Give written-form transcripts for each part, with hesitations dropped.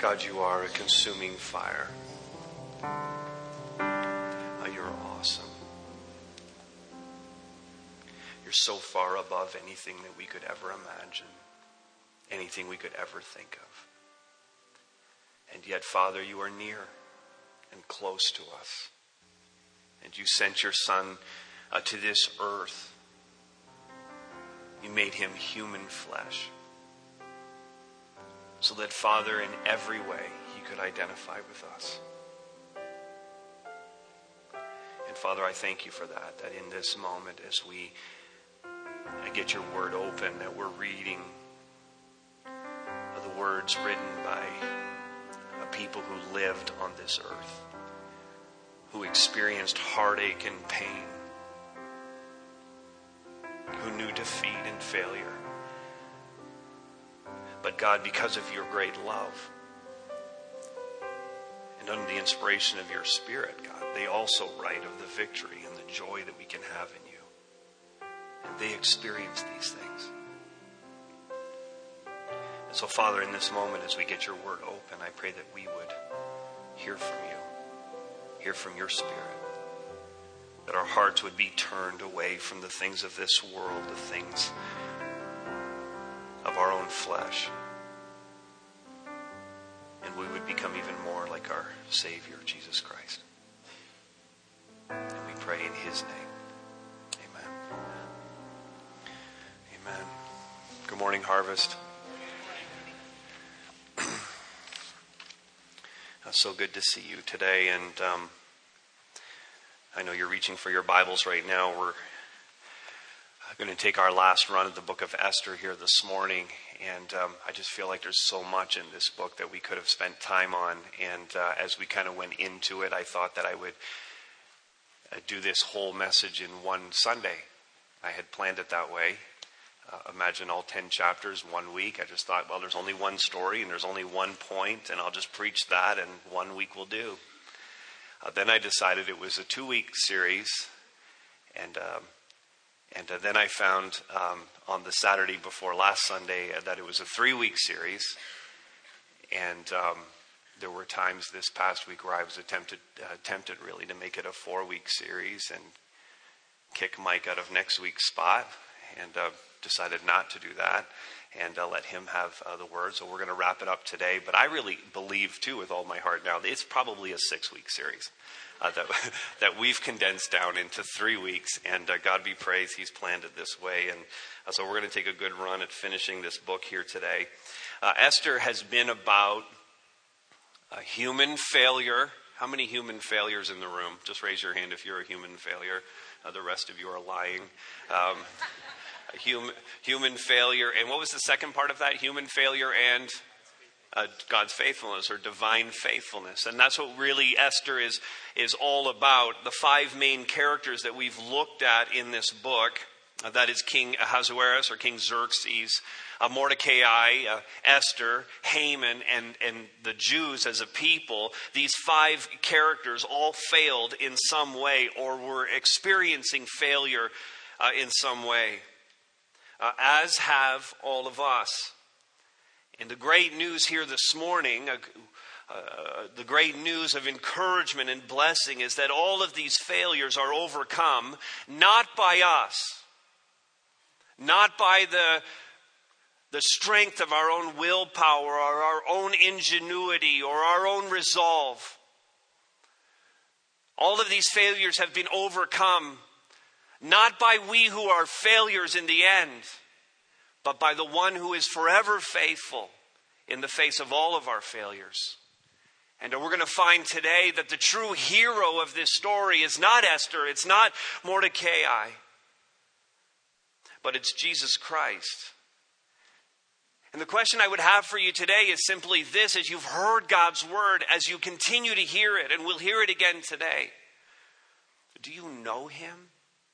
God, you are a consuming fire. You're awesome. You're so far above anything that we could ever imagine, anything we could ever think of. And yet, Father, you are near and close to us. And you sent your Son to this earth. You made him human flesh. So that, Father, in every way, he could identify with us. And Father, I thank you for that in this moment as we get your word open, that we're reading the words written by people who lived on this earth, who experienced heartache and pain, who knew defeat and failure. But God, because of your great love and under the inspiration of your Spirit, God, they also write of the victory and the joy that we can have in you. And they experience these things. And so, Father, in this moment, as we get your word open, I pray that we would hear from you, hear from your Spirit, that our hearts would be turned away from the things of this world, the things of our own flesh, and we would become even more like our Savior, Jesus Christ. And we pray in his name. Amen. Amen. Good morning, Harvest. So good to see you today, and I know you're reaching for your Bibles right now. We're going to take our last run at the book of Esther here this morning, and I just feel like there's so much in this book that we could have spent time on, and as we kind of went into it, I thought that I would do this whole message in one Sunday. I had planned it that way. Imagine all 10 chapters, 1 week. I just thought, well, there's only one story and there's only one point, and I'll just preach that, and 1 week will do. Then I decided it was a 2-week series, and then I found on the Saturday before last Sunday that it was a 3-week series, and there were times this past week where I was tempted really to make it a 4-week series and kick Mike out of next week's spot, and decided not to do that and let him have the word. So we're going to wrap it up today. But I really believe, too, with all my heart now, it's probably a 6-week series that we've condensed down into 3 weeks. And God be praised, he's planned it this way. And so we're going to take a good run at finishing this book here today. Esther has been about human failure. How many human failures in the room? Just raise your hand if you're a human failure. The rest of you are lying. Human failure, and what was the second part of that? Human failure and God's faithfulness, or divine faithfulness. And that's what really Esther is all about. The 5 main characters that we've looked at in this book, that is King Ahasuerus or King Xerxes, Mordecai, Esther, Haman, and the Jews as a people. These 5 characters all failed in some way, or were experiencing failure in some way. As have all of us. And the great news here this morning, the great news of encouragement and blessing, is that all of these failures are overcome not by us, not by the strength of our own willpower or our own ingenuity or our own resolve. All of these failures have been overcome not by we who are failures in the end, but by the one who is forever faithful in the face of all of our failures. And we're going to find today that the true hero of this story is not Esther, it's not Mordecai, but it's Jesus Christ. And the question I would have for you today is simply this: as you've heard God's word, as you continue to hear it, and we'll hear it again today, do you know him?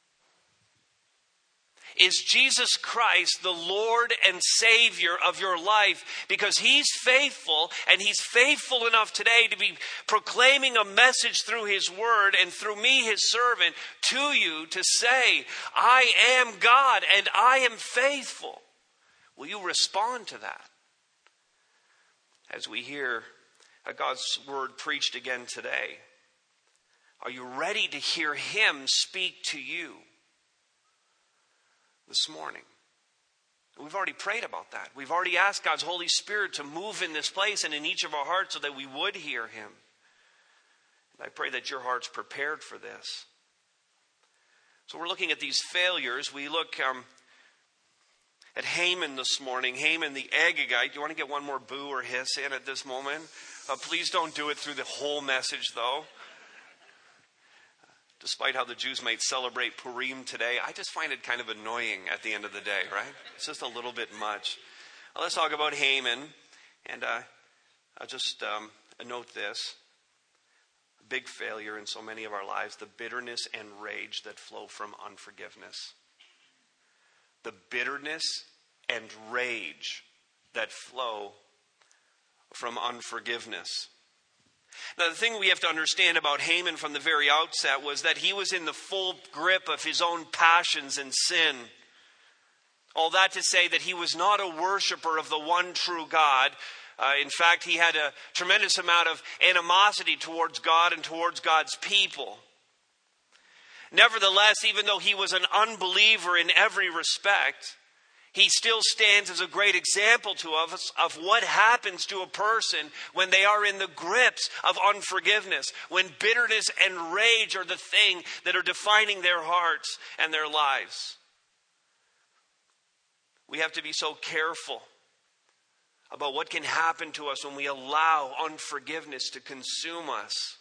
Is Jesus Christ the Lord and Savior of your life? Because he's faithful, and he's faithful enough today to be proclaiming a message through his word and through me, his servant, to you to say, I am God and I am faithful. Will you respond to that? As we hear God's word preached again today? Are you ready to hear him speak to you this morning? We've already prayed about that. We've already asked God's Holy Spirit to move in this place and in each of our hearts so that we would hear him. And I pray that your heart's prepared for this. So we're looking at these failures. We look at Haman this morning. Haman the Agagite. Do you want to get one more boo or hiss in at this moment? Please don't do it through the whole message, though. Despite how the Jews might celebrate Purim today, I just find it kind of annoying at the end of the day, right? It's just a little bit much. Well, let's talk about Haman. And I'll just note this. A big failure in so many of our lives, the bitterness and rage that flow from unforgiveness. The bitterness and rage that flow from unforgiveness. Now, the thing we have to understand about Haman from the very outset was that he was in the full grip of his own passions and sin. All that to say that he was not a worshiper of the one true God. In fact, he had a tremendous amount of animosity towards God and towards God's people. Nevertheless, even though he was an unbeliever in every respect, he still stands as a great example to us of what happens to a person when they are in the grips of unforgiveness, when bitterness and rage are the thing that are defining their hearts and their lives. We have to be so careful about what can happen to us when we allow unforgiveness to consume us.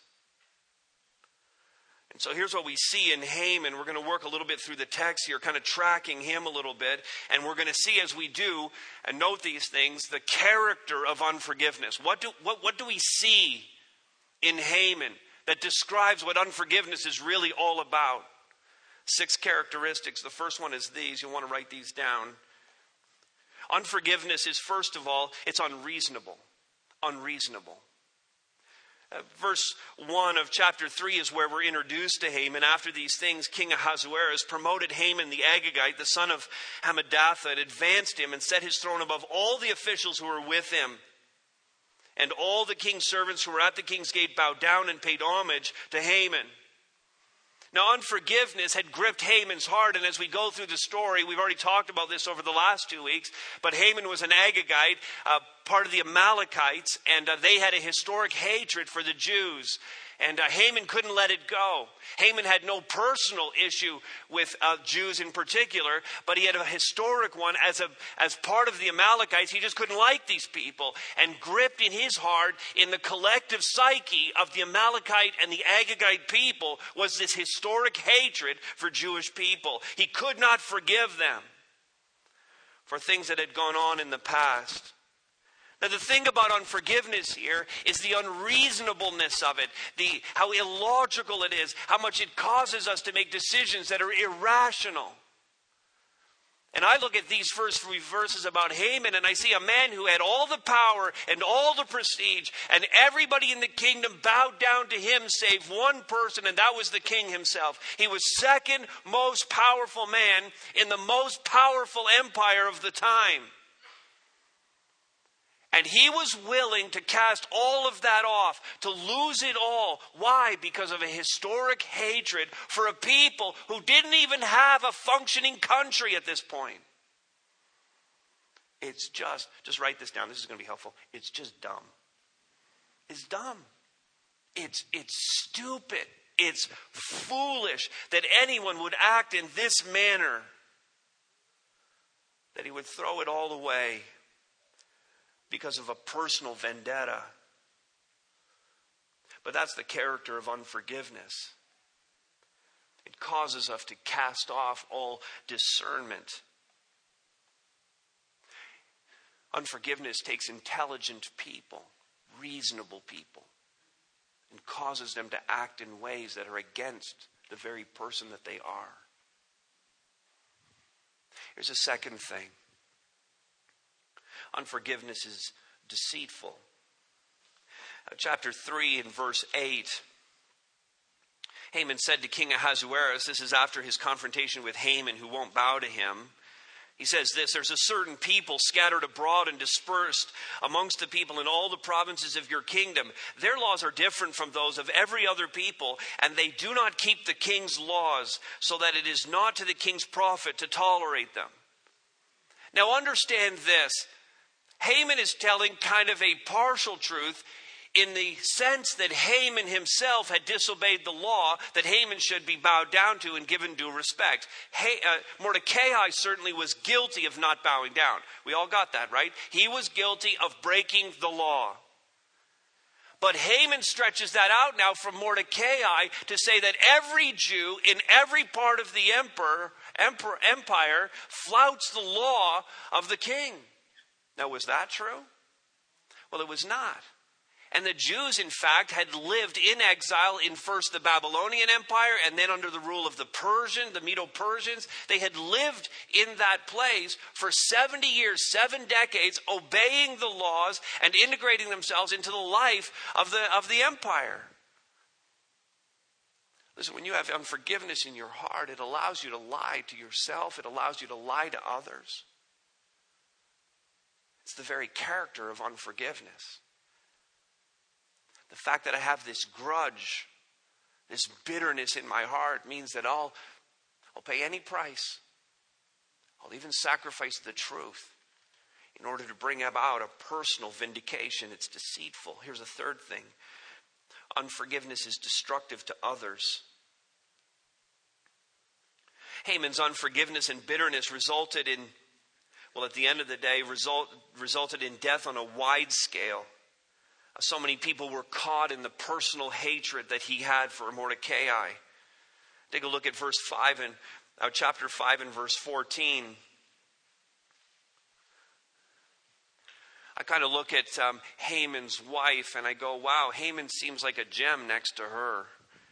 And so here's what we see in Haman. We're going to work a little bit through the text here, kind of tracking him a little bit. And we're going to see as we do and note these things, the character of unforgiveness. What do we see in Haman that describes what unforgiveness is really all about? 6 characteristics. The first one is these. You'll want to write these down. Unforgiveness is, first of all, it's unreasonable. Unreasonable. Verse 1 of chapter 3 is where we're introduced to Haman. After these things, King Ahasuerus promoted Haman the Agagite, the son of Hammedatha, and advanced him and set his throne above all the officials who were with him. And all the king's servants who were at the king's gate bowed down and paid homage to Haman. Now, unforgiveness had gripped Haman's heart, and as we go through the story, we've already talked about this over the last 2 weeks, but Haman was an Agagite, part of the Amalekites, and they had a historic hatred for the Jews. And Haman couldn't let it go. Haman had no personal issue with Jews in particular, but he had a historic one as part of the Amalekites. He just couldn't like these people. And gripped in his heart, in the collective psyche of the Amalekite and the Agagite people, was this historic hatred for Jewish people. He could not forgive them for things that had gone on in the past. Now, the thing about unforgiveness here is the unreasonableness of it, how illogical it is, how much it causes us to make decisions that are irrational. And I look at these first 3 verses about Haman, and I see a man who had all the power and all the prestige, and everybody in the kingdom bowed down to him save one person, and that was the king himself. He was second most powerful man in the most powerful empire of the time. And he was willing to cast all of that off, to lose it all. Why? Because of a historic hatred for a people who didn't even have a functioning country at this point. It's just write this down. This is going to be helpful. It's just dumb. It's dumb. It's stupid. It's foolish that anyone would act in this manner, that he would throw it all away because of a personal vendetta. But that's the character of unforgiveness. It causes us to cast off all discernment. Unforgiveness takes intelligent people, reasonable people, and causes them to act in ways that are against the very person that they are. Here's a second thing. Unforgiveness is deceitful. Chapter 3 and verse 8. Haman said to King Ahasuerus, this is after his confrontation with Haman who won't bow to him. He says this, there's a certain people scattered abroad and dispersed amongst the people in all the provinces of your kingdom. Their laws are different from those of every other people, and they do not keep the king's laws, so that it is not to the king's profit to tolerate them. Now understand this. Haman is telling kind of a partial truth in the sense that Haman himself had disobeyed the law that Haman should be bowed down to and given due respect. Mordecai certainly was guilty of not bowing down. We all got that, right? He was guilty of breaking the law. But Haman stretches that out now from Mordecai to say that every Jew in every part of the empire flouts the law of the king. Now, was that true? Well, it was not. And the Jews, in fact, had lived in exile in first the Babylonian Empire and then under the rule of the Medo-Persians. They had lived in that place for 70 years, 7 decades, obeying the laws and integrating themselves into the life of the empire. Listen, when you have unforgiveness in your heart, it allows you to lie to yourself. It allows you to lie to others. It's the very character of unforgiveness. The fact that I have this grudge, this bitterness in my heart means that I'll pay any price. I'll even sacrifice the truth in order to bring about a personal vindication. It's deceitful. Here's a third thing. Unforgiveness is destructive to others. Haman's unforgiveness and bitterness resulted in, at the end of the day, resulted in death on a wide scale. So many people were caught in the personal hatred that he had for Mordecai. Take a look at chapter 5 and verse 14. I kind of look at Haman's wife and I go, wow, Haman seems like a gem next to her.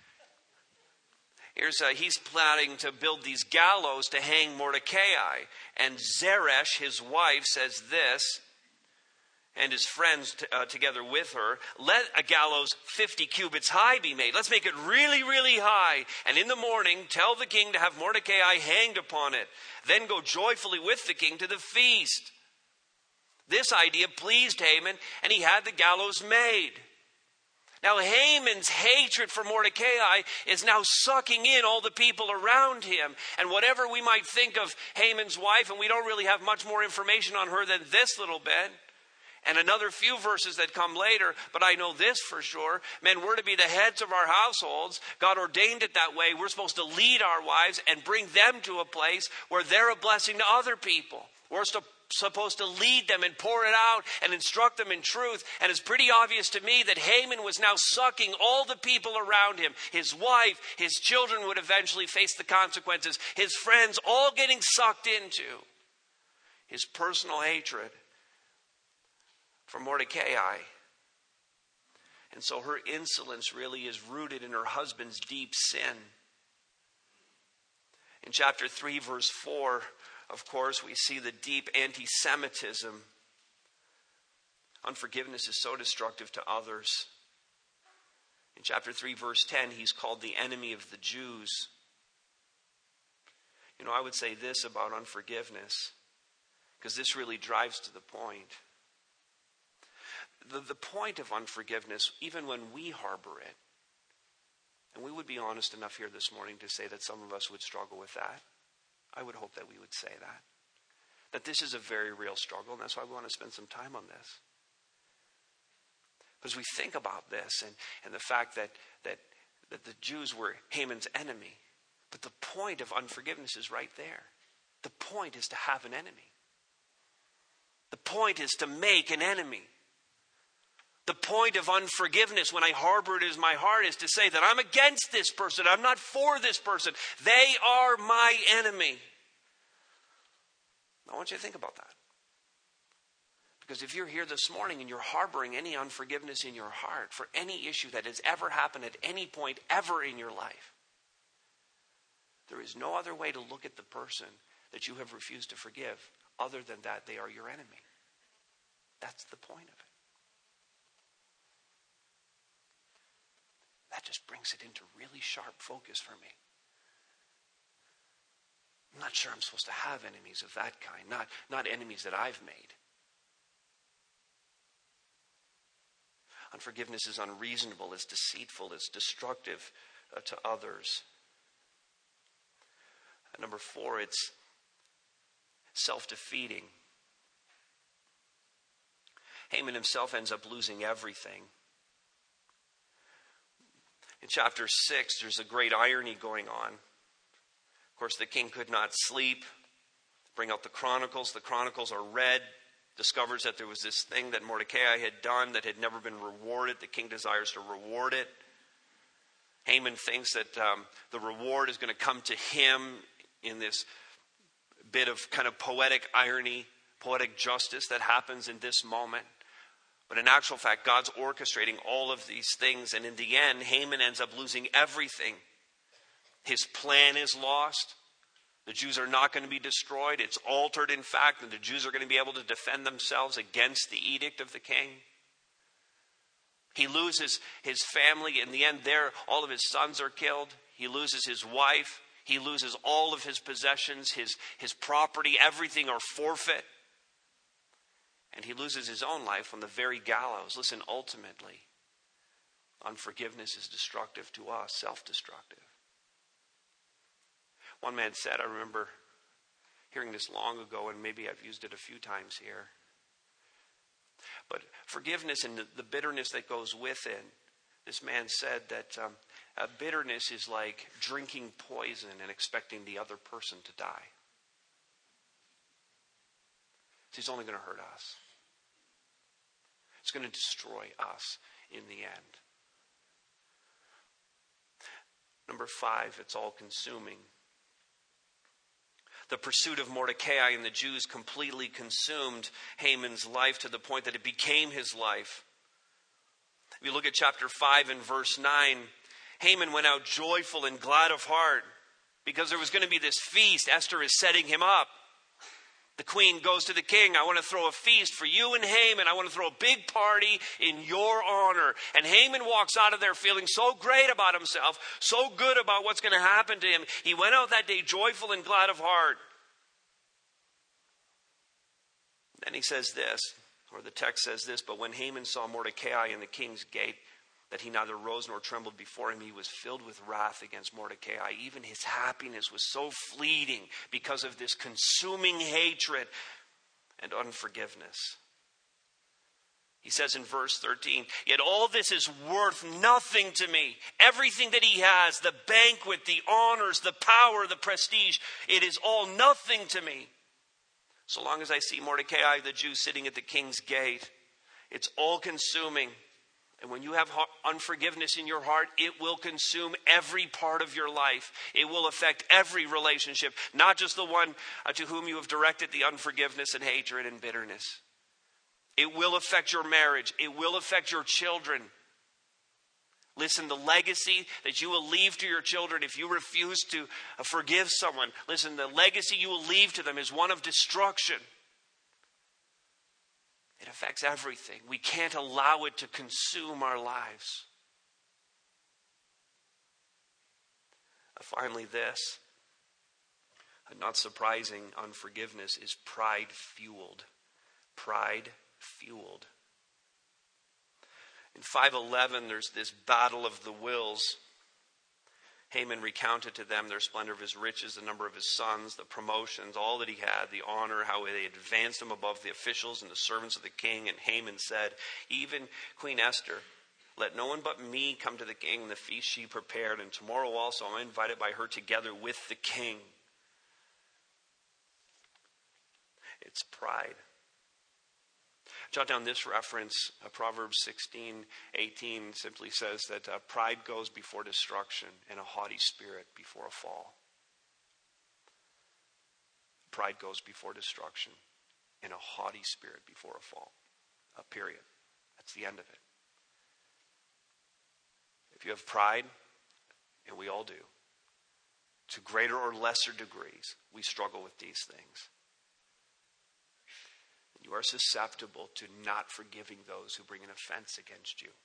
He's planning to build these gallows to hang Mordecai. And Zeresh, his wife, says this, and his friends together with her, let a gallows 50 cubits high be made. Let's make it really, really high. And in the morning, tell the king to have Mordecai hanged upon it. Then go joyfully with the king to the feast. This idea pleased Haman, and he had the gallows made. Now Haman's hatred for Mordecai is now sucking in all the people around him. And whatever we might think of Haman's wife, and we don't really have much more information on her than this little bit, and another few verses that come later, but I know this for sure. Men, we're to be the heads of our households. God ordained it that way. We're supposed to lead our wives and bring them to a place where they're a blessing to other people. We're supposed to lead them and pour it out and instruct them in truth. And it's pretty obvious to me that Haman was now sucking all the people around him. His wife, his children would eventually face the consequences. His friends all getting sucked into his personal hatred for Mordecai. And so her insolence really is rooted in her husband's deep sin. In chapter 3, verse 4, of course, we see the deep anti-Semitism. Unforgiveness is so destructive to others. In chapter 3, verse 10, he's called the enemy of the Jews. I would say this about unforgiveness, because this really drives to the point. The point of unforgiveness, even when we harbor it, and we would be honest enough here this morning to say that some of us would struggle with that. I would hope that we would say that this is a very real struggle, and that's why we want to spend some time on this. Because we think about this and the fact that the Jews were Haman's enemy. But the point of unforgiveness is right there. The point is to have an enemy. The point is to make an enemy. The point of unforgiveness, when I harbor it in my heart, is to say that I'm against this person. I'm not for this person. They are my enemy. I want you to think about that. Because if you're here this morning and you're harboring any unforgiveness in your heart for any issue that has ever happened at any point ever in your life, there is no other way to look at the person that you have refused to forgive other than that they are your enemy. That's the point of it. That just brings it into really sharp focus for me. I'm not sure I'm supposed to have enemies of that kind, not enemies that I've made. Unforgiveness is unreasonable, it's deceitful, it's destructive to others. And number 4, it's self-defeating. Haman himself ends up losing everything. In chapter 6, there's a great irony going on. Of course, the king could not sleep. Bring out the Chronicles. The Chronicles are read. Discovers that there was this thing that Mordecai had done that had never been rewarded. The king desires to reward it. Haman thinks that the reward is going to come to him in this bit of kind of poetic irony, poetic justice that happens in this moment. But in actual fact, God's orchestrating all of these things. And in the end, Haman ends up losing everything. His plan is lost. The Jews are not going to be destroyed. It's altered, in fact, and the Jews are going to be able to defend themselves against the edict of the king. He loses his family. In the end, all of his sons are killed. He loses his wife. He loses all of his possessions, his property, everything are forfeit. And he loses his own life on the very gallows. Listen, ultimately, unforgiveness is destructive to us, self-destructive. One man said, I remember hearing this long ago, and maybe I've used it a few times here. But forgiveness and the bitterness that goes with it, this man said that bitterness is like drinking poison and expecting the other person to die. It's only going to hurt us. It's going to destroy us in the end. Number 5, it's all consuming. The pursuit of Mordecai and the Jews completely consumed Haman's life to the point that it became his life. If you look at chapter 5 and verse 9, Haman went out joyful and glad of heart because there was going to be this feast. Esther is setting him up. The queen goes to the king, I want to throw a feast for you and Haman. I want to throw a big party in your honor. And Haman walks out of there feeling so great about himself, so good about what's going to happen to him. He went out that day joyful and glad of heart. Then he says this, or the text says this, but when Haman saw Mordecai in the king's gate, that he neither rose nor trembled before him, he was filled with wrath against Mordecai. Even his happiness was so fleeting because of this consuming hatred and unforgiveness. He says in verse 13, yet all this is worth nothing to me. Everything that he has, the banquet, the honors, the power, the prestige, it is all nothing to me. So long as I see Mordecai, the Jew, sitting at the king's gate, it's all consuming. And when you have unforgiveness in your heart, it will consume every part of your life. It will affect every relationship, not just the one to whom you have directed the unforgiveness and hatred and bitterness. It will affect your marriage. It will affect your children. Listen, the legacy that you will leave to your children if you refuse to forgive someone, listen, the legacy you will leave to them is one of destruction. It affects everything. We can't allow it to consume our lives. Finally, this, not surprising, unforgiveness is pride-fueled. Pride-fueled. In 5:11, there's this battle of the wills. Haman recounted to them their splendor of his riches, the number of his sons, the promotions, all that he had, the honor, how they advanced him above the officials and the servants of the king. And Haman said, even Queen Esther, let no one but me come to the king in the feast she prepared, and tomorrow also I'm invited by her together with the king. It's pride. Jot down this reference, Proverbs 16:18 simply says that pride goes before destruction and a haughty spirit before a fall. Pride goes before destruction and a haughty spirit before a fall. Period. That's the end of it. If you have pride, and we all do, to greater or lesser degrees, we struggle with these things. You are susceptible to not forgiving those who bring an offense against you.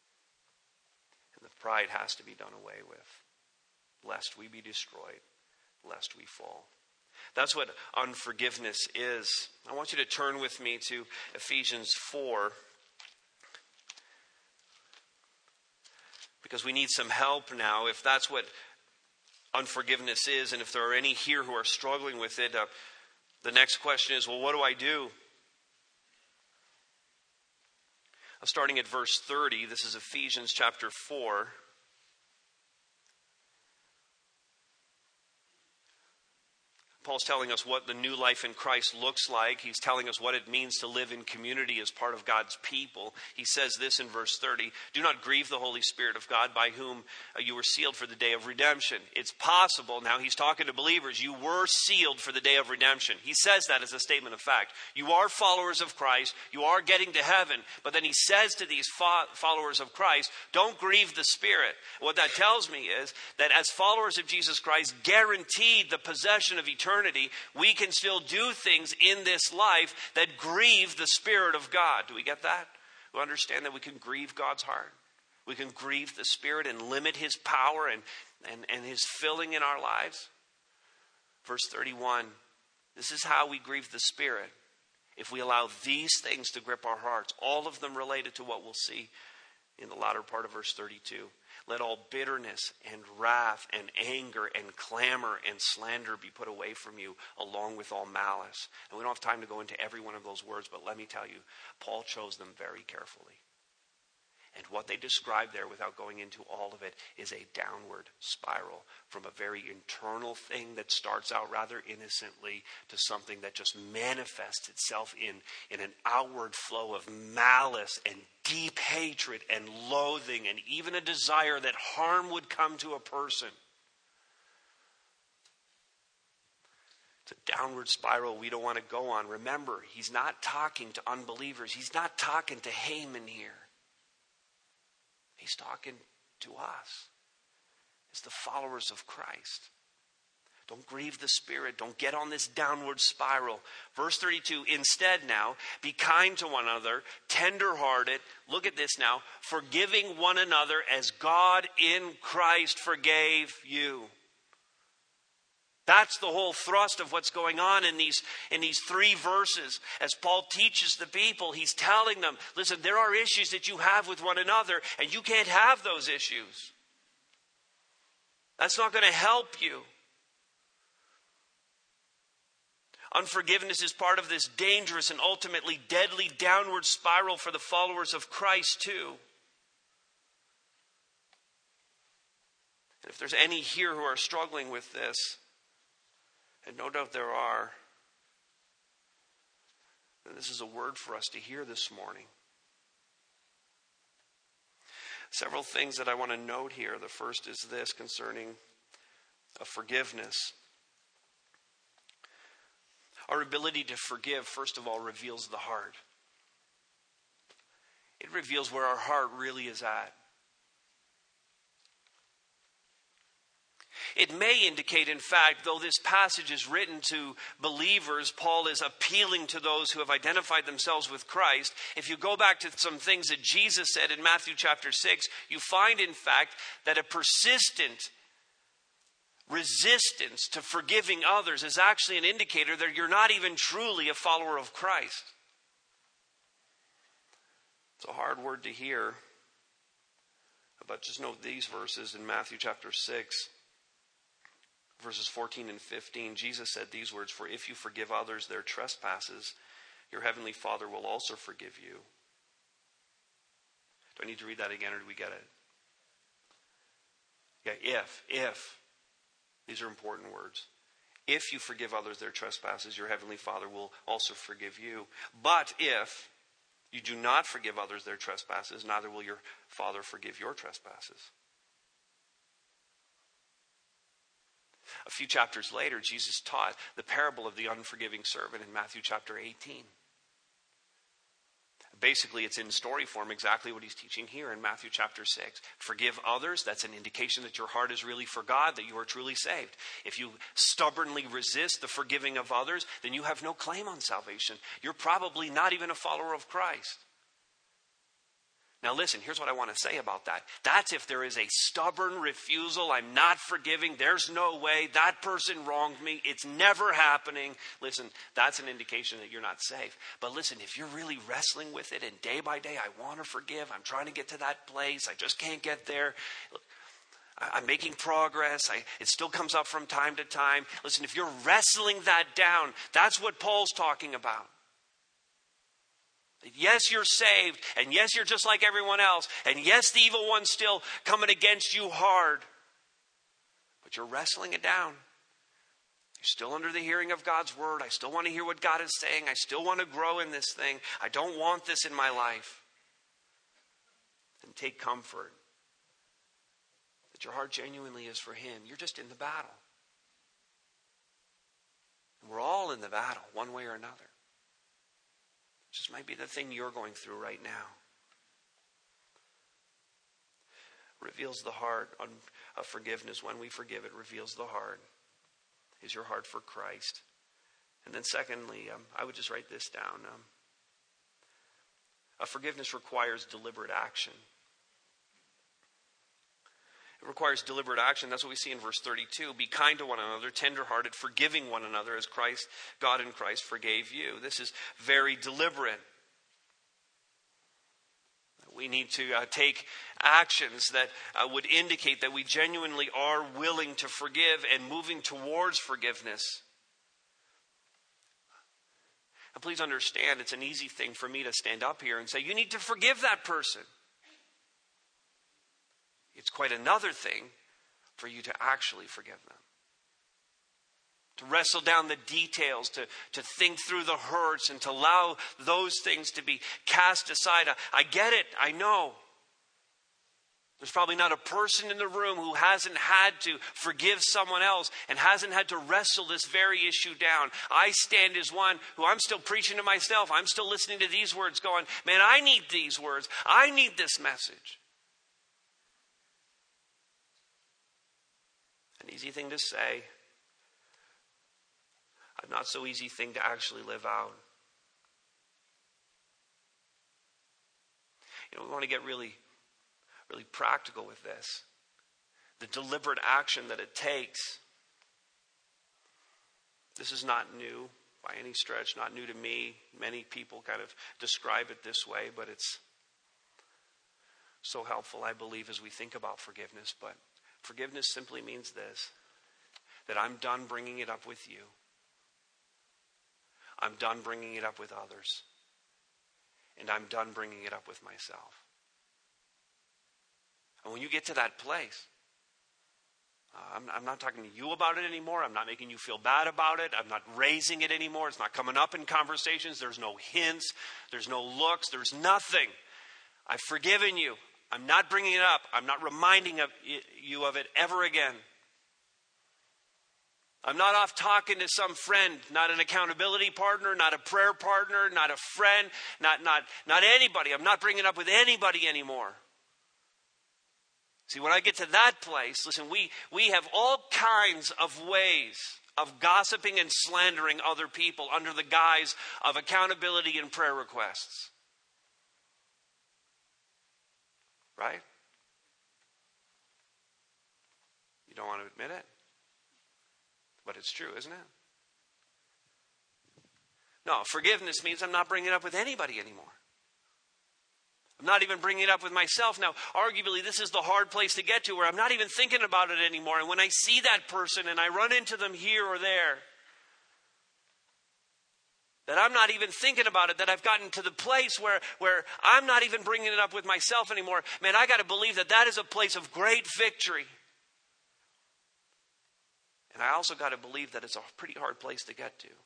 And the pride has to be done away with, lest we be destroyed lest we fall. That's what unforgiveness is. I want you to turn with me to Ephesians 4. Because we need some help now. If that's what unforgiveness is, and if there are any here who are struggling with it, the next question is, well, what do I do? Starting at verse 30, this is Ephesians chapter 4. Paul's telling us what the new life in Christ looks like. He's telling us what it means to live in community as part of God's people. He says this in verse 30, do not grieve the Holy Spirit of God, by whom you were sealed for the day of redemption. It's possible, now he's talking to believers, you were sealed for the day of redemption. He says that as a statement of fact. You are followers of Christ. You are getting to heaven. But then he says to these followers of Christ, don't grieve the Spirit. What that tells me is that as followers of Jesus Christ, guaranteed the possession of eternity, we can still do things in this life that grieve the Spirit of God. Do we get that? We understand that we can grieve God's heart. We can grieve the Spirit and limit his power and his filling in our lives. Verse 31, this is how we grieve the Spirit. If we allow these things to grip our hearts, all of them related to what we'll see in the latter part of verse 32. Let all bitterness and wrath and anger and clamor and slander be put away from you, along with all malice. And we don't have time to go into every one of those words, but let me tell you, Paul chose them very carefully. And what they describe there, without going into all of it, is a downward spiral from a very internal thing that starts out rather innocently to something that just manifests itself in an outward flow of malice and deep hatred and loathing and even a desire that harm would come to a person. It's a downward spiral we don't want to go on. Remember, he's not talking to unbelievers. He's not talking to Haman here. He's talking to us as the followers of Christ. Don't grieve the Spirit. Don't get on this downward spiral. Verse 32, instead now, be kind to one another, tender-hearted. Look at this now. Forgiving one another as God in Christ forgave you. That's the whole thrust of what's going on in these three verses. As Paul teaches the people, he's telling them, listen, there are issues that you have with one another, and you can't have those issues. That's not going to help you. Unforgiveness is part of this dangerous and ultimately deadly downward spiral for the followers of Christ too. And if there's any here who are struggling with this, and no doubt there are, and this is a word for us to hear this morning. Several things that I want to note here. The first is this concerning forgiveness. Our ability to forgive, first of all, reveals the heart. It reveals where our heart really is at. It may indicate, in fact, though this passage is written to believers, Paul is appealing to those who have identified themselves with Christ. If you go back to some things that Jesus said in Matthew chapter 6, you find, in fact, that a persistent resistance to forgiving others is actually an indicator that you're not even truly a follower of Christ. It's a hard word to hear, but just note these verses in Matthew chapter 6. Verses 14 and 15, Jesus said these words, for if you forgive others their trespasses, your heavenly Father will also forgive you. Do I need to read that again, or do we get it? Yeah, if. These are important words. If you forgive others their trespasses, your heavenly Father will also forgive you. But if you do not forgive others their trespasses, neither will your Father forgive your trespasses. A few chapters later, Jesus taught the parable of the unforgiving servant in Matthew chapter 18. Basically, it's in story form exactly what he's teaching here in Matthew chapter 6. Forgive others, that's an indication that your heart is really for God, that you are truly saved. If you stubbornly resist the forgiving of others, then you have no claim on salvation. You're probably not even a follower of Christ. Now listen, here's what I want to say about that. That's if there is a stubborn refusal. I'm not forgiving. There's no way. That person wronged me. It's never happening. Listen, that's an indication that you're not safe. But listen, if you're really wrestling with it and day by day, I want to forgive. I'm trying to get to that place. I just can't get there. Look, I'm making progress. It still comes up from time to time. Listen, if you're wrestling that down, that's what Paul's talking about. Yes, you're saved, and yes, you're just like everyone else, and yes, the evil one's still coming against you hard, but you're wrestling it down. You're still under the hearing of God's word. I still want to hear what God is saying. I still want to grow in this thing. I don't want this in my life. And take comfort that your heart genuinely is for him. You're just in the battle. We're all in the battle, one way or another. Just might be the thing you're going through right now. Reveals the heart of forgiveness. When we forgive, it reveals the heart. Is your heart for Christ? And then secondly, I would just write this down. Forgiveness requires deliberate action. It requires deliberate action. That's what we see in verse 32. Be kind to one another, tenderhearted, forgiving one another as God in Christ forgave you. This is very deliberate. We need to take actions that would indicate that we genuinely are willing to forgive and moving towards forgiveness. And please understand, it's an easy thing for me to stand up here and say, you need to forgive that person. It's quite another thing for you to actually forgive them. To wrestle down the details, to think through the hurts, and to allow those things to be cast aside. I get it. I know. There's probably not a person in the room who hasn't had to forgive someone else and hasn't had to wrestle this very issue down. I stand as one who I'm still preaching to myself. I'm still listening to these words going, man, I need these words. I need this message. An easy thing to say, a not so easy thing to actually live out. We want to get really practical with this. The deliberate action that it takes. This is not new by any stretch, not new to me. Many people kind of describe it this way, but it's so helpful, I believe, as we think about forgiveness. But forgiveness simply means this, that I'm done bringing it up with you. I'm done bringing it up with others. And I'm done bringing it up with myself. And when you get to that place, I'm not talking to you about it anymore. I'm not making you feel bad about it. I'm not raising it anymore. It's not coming up in conversations. There's no hints. There's no looks. There's nothing. I've forgiven you. I'm not bringing it up. I'm not reminding you of it ever again. I'm not off talking to some friend, not an accountability partner, not a prayer partner, not a friend, not anybody. I'm not bringing it up with anybody anymore. See, when I get to that place, listen, we have all kinds of ways of gossiping and slandering other people under the guise of accountability and prayer requests. Right? You don't want to admit it? But it's true, isn't it? No, forgiveness means I'm not bringing it up with anybody anymore. I'm not even bringing it up with myself. Now, arguably, this is the hard place to get to, where I'm not even thinking about it anymore. And when I see that person and I run into them here or there, that I'm not even thinking about it, that I've gotten to the place where I'm not even bringing it up with myself anymore. Man, I got to believe that is a place of great victory. And I also got to believe that it's a pretty hard place to get to.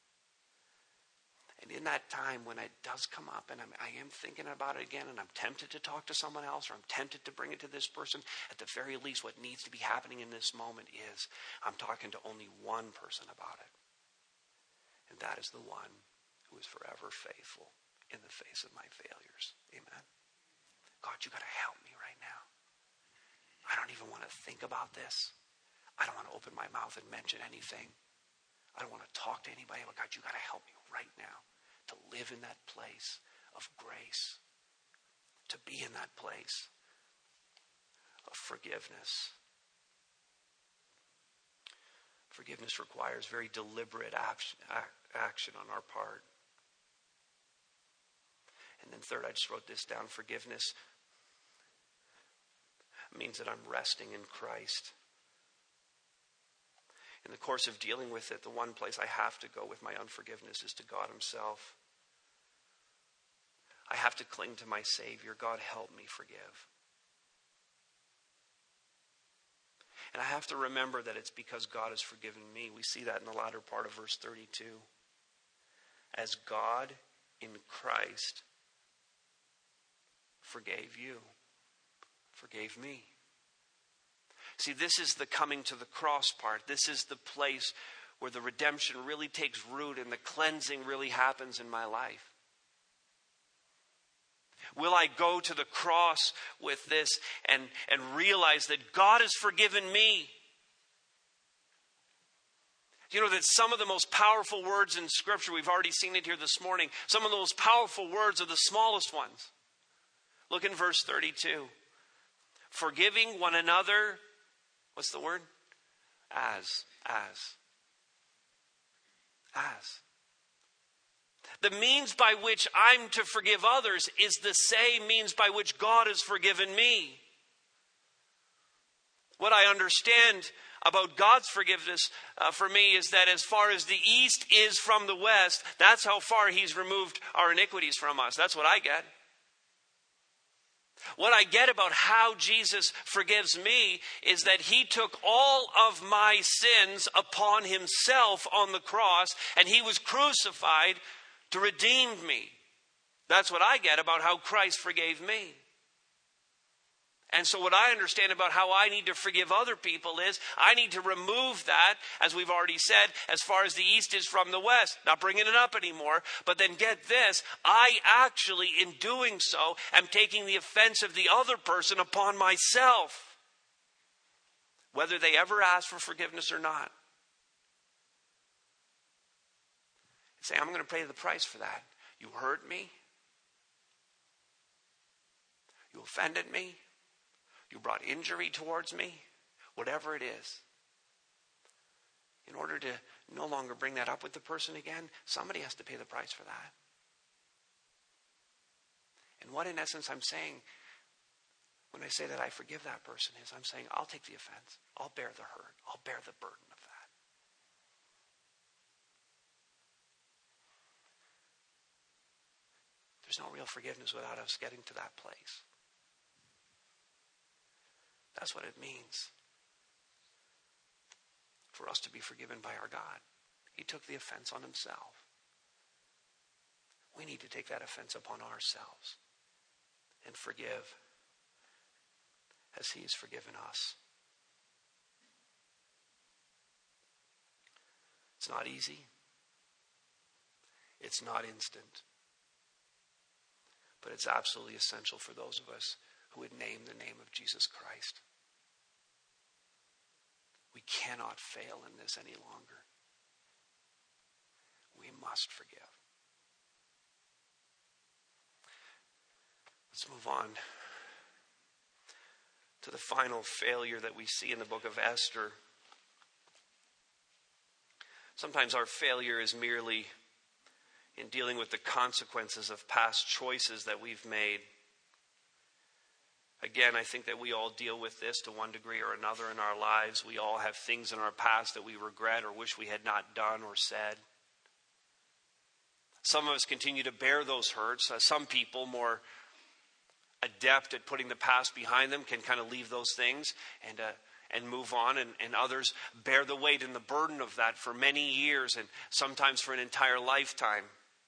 And in that time when it does come up and I am thinking about it again and I'm tempted to talk to someone else or I'm tempted to bring it to this person, at the very least what needs to be happening in this moment is I'm talking to only one person about it. And that is the one who is forever faithful in the face of my failures. Amen. God, you got to help me right now. I don't even want to think about this. I don't want to open my mouth and mention anything. I don't want to talk to anybody. But God, you got to help me right now to live in that place of grace, to be in that place of forgiveness. Forgiveness requires very deliberate action on our part. And then third, I just wrote this down. Forgiveness means that I'm resting in Christ. In the course of dealing with it, the one place I have to go with my unforgiveness is to God himself. I have to cling to my Savior. God, help me forgive. And I have to remember that it's because God has forgiven me. We see that in the latter part of verse 32. As God in Christ forgave you, forgave me. See, this is the coming to the cross part. This is the place where the redemption really takes root and the cleansing really happens in my life. Will I go to the cross with this and realize that God has forgiven me? You know that some of the most powerful words in Scripture, we've already seen it here this morning, some of the most powerful words are the smallest ones. Look in verse 32. Forgiving one another, what's the word? As. The means by which I'm to forgive others is the same means by which God has forgiven me. What I understand about God's forgiveness for me is that as far as the east is from the west, that's how far he's removed our iniquities from us. That's what I get. What I get about how Jesus forgives me is that he took all of my sins upon himself on the cross, and he was crucified to redeem me. That's what I get about how Christ forgave me. And so what I understand about how I need to forgive other people is I need to remove that, as we've already said, as far as the east is from the west. Not bringing it up anymore. But then get this, I actually, in doing so, am taking the offense of the other person upon myself, whether they ever ask for forgiveness or not. Say, I'm going to pay the price for that. You hurt me. You offended me. You brought injury towards me. Whatever it is. In order to no longer bring that up with the person again, somebody has to pay the price for that. And what in essence I'm saying when I say that I forgive that person is I'm saying I'll take the offense. I'll bear the hurt. I'll bear the burden of that. There's no real forgiveness without us getting to that place. That's what it means for us to be forgiven by our God. He took the offense on himself. We need to take that offense upon ourselves and forgive as he has forgiven us. It's not easy. It's not instant. But it's absolutely essential for those of us who would name the name of Jesus Christ. We cannot fail in this any longer. We must forgive. Let's move on to the final failure that we see in the book of Esther. Sometimes our failure is merely in dealing with the consequences of past choices that we've made. Again, I think that we all deal with this to one degree or another in our lives. We all have things in our past that we regret or wish we had not done or said. Some of us continue to bear those hurts. Some people, more adept at putting the past behind them, can kind of leave those things and move on. And others bear the weight and the burden of that for many years and sometimes for an entire lifetime.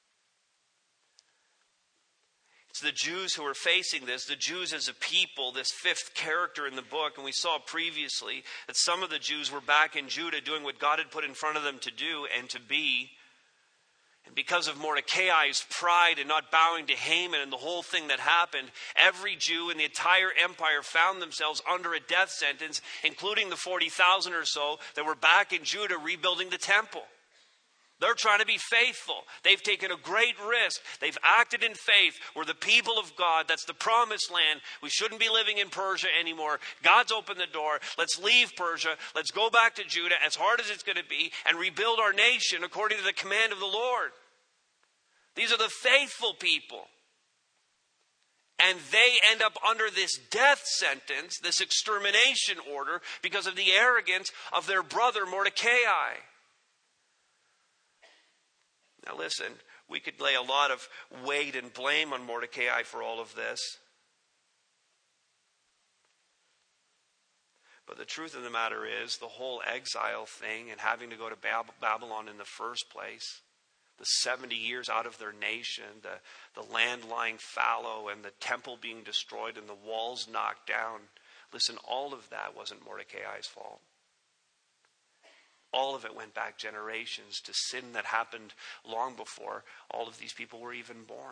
It's the Jews who are facing this. The Jews as a people, this fifth character in the book. And we saw previously that some of the Jews were back in Judah doing what God had put in front of them to do and to be. And because of Mordecai's pride and not bowing to Haman and the whole thing that happened, every Jew in the entire empire found themselves under a death sentence, including the 40,000 or so that were back in Judah rebuilding the temple. They're trying to be faithful. They've taken a great risk. They've acted in faith. We're the people of God. That's the promised land. We shouldn't be living in Persia anymore. God's opened the door. Let's leave Persia. Let's go back to Judah, as hard as it's going to be, and rebuild our nation according to the command of the Lord. These are the faithful people. And they end up under this death sentence, this extermination order, because of the arrogance of their brother Mordecai. Now listen, we could lay a lot of weight and blame on Mordecai for all of this. But the truth of the matter is, the whole exile thing and having to go to Babylon in the first place, the 70 years out of their nation, the land lying fallow and the temple being destroyed and the walls knocked down. Listen, all of that wasn't Mordecai's fault. All of it went back generations to sin that happened long before all of these people were even born.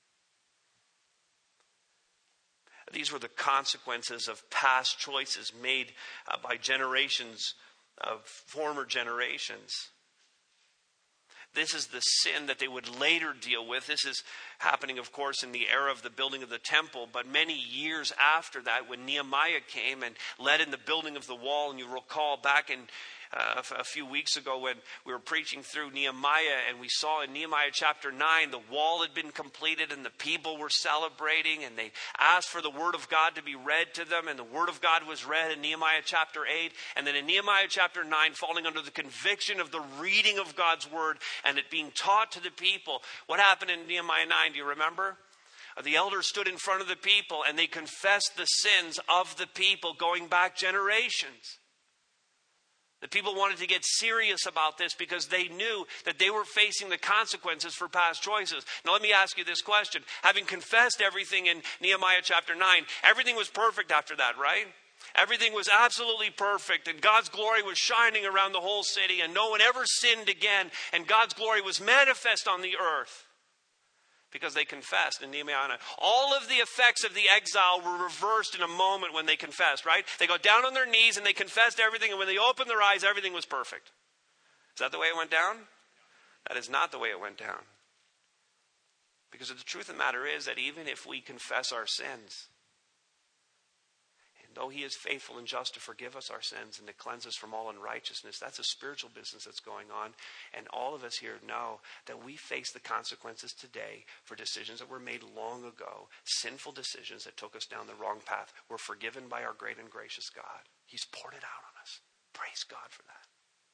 These were the consequences of past choices made by generations of former generations. This is the sin that they would later deal with. This is happening, of course, in the era of the building of the temple. But many years after that, when Nehemiah came and led in the building of the wall, and you recall back in a few weeks ago when we were preaching through Nehemiah, and we saw in Nehemiah chapter 9, the wall had been completed and the people were celebrating, and they asked for the word of God to be read to them, and the word of God was read in Nehemiah chapter 8, and then in Nehemiah chapter 9, falling under the conviction of the reading of God's word and it being taught to the people. What happened in Nehemiah 9, do you remember? The elders stood in front of the people and they confessed the sins of the people going back generations. The people wanted to get serious about this because they knew that they were facing the consequences for past choices. Now let me ask you this question. Having confessed everything in Nehemiah chapter 9, everything was perfect after that, right? Everything was absolutely perfect, and God's glory was shining around the whole city, and no one ever sinned again, and God's glory was manifest on the earth. Because they confessed in Nehemiah 9. All of the effects of the exile were reversed in a moment when they confessed, right? They go down on their knees and they confessed everything, and when they opened their eyes, everything was perfect. Is that the way it went down? That is not the way it went down. Because the truth of the matter is that even if we confess our sins, and though he is faithful and just to forgive us our sins and to cleanse us from all unrighteousness, that's a spiritual business that's going on. And all of us here know that we face the consequences today for decisions that were made long ago, sinful decisions that took us down the wrong path. We're forgiven by our great and gracious God. He's poured it out on us. Praise God for that.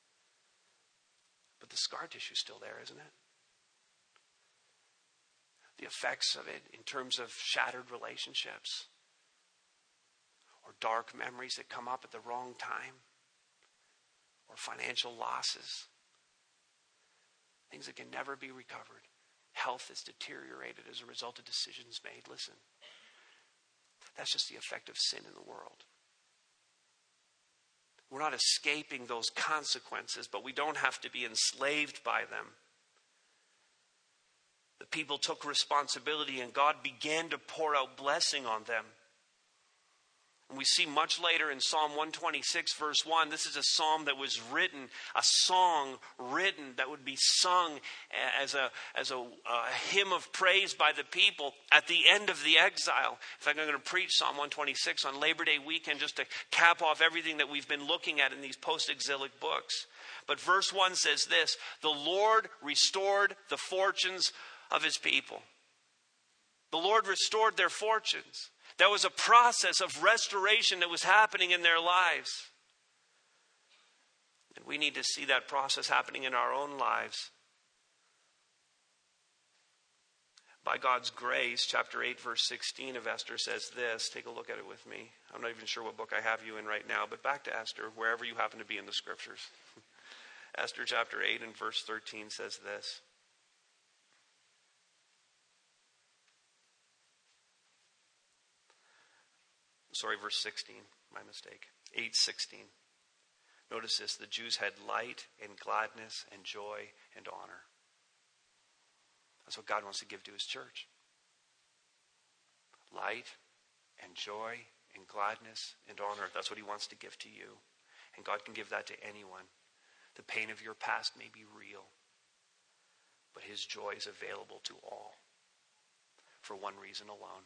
But the scar tissue's still there, isn't it? The effects of it in terms of shattered relationships, or dark memories that come up at the wrong time, or financial losses, things that can never be recovered. Health is deteriorated as a result of decisions made. Listen, that's just the effect of sin in the world. We're not escaping those consequences, but we don't have to be enslaved by them. The people took responsibility and God began to pour out blessing on them. And we see much later in Psalm 126 verse 1, this is a psalm that was written, a song written that would be sung as a hymn of praise by the people at the end of the exile. In fact, I'm going to preach Psalm 126 on Labor Day weekend just to cap off everything that we've been looking at in these post-exilic books. But verse 1 says this: the Lord restored the fortunes of his people. The Lord restored their fortunes. There was a process of restoration that was happening in their lives. And we need to see that process happening in our own lives. By God's grace, chapter 8, verse 16 of Esther says this. Take a look at it with me. I'm not even sure what book I have you in right now, but back to Esther, wherever you happen to be in the scriptures. Esther chapter 8 and verse 13 says this. Verse 16, my mistake. 8:16. Notice this: the Jews had light and gladness and joy and honor. That's what God wants to give to his church. Light and joy and gladness and honor. That's what he wants to give to you. And God can give that to anyone. The pain of your past may be real. But his joy is available to all for one reason alone.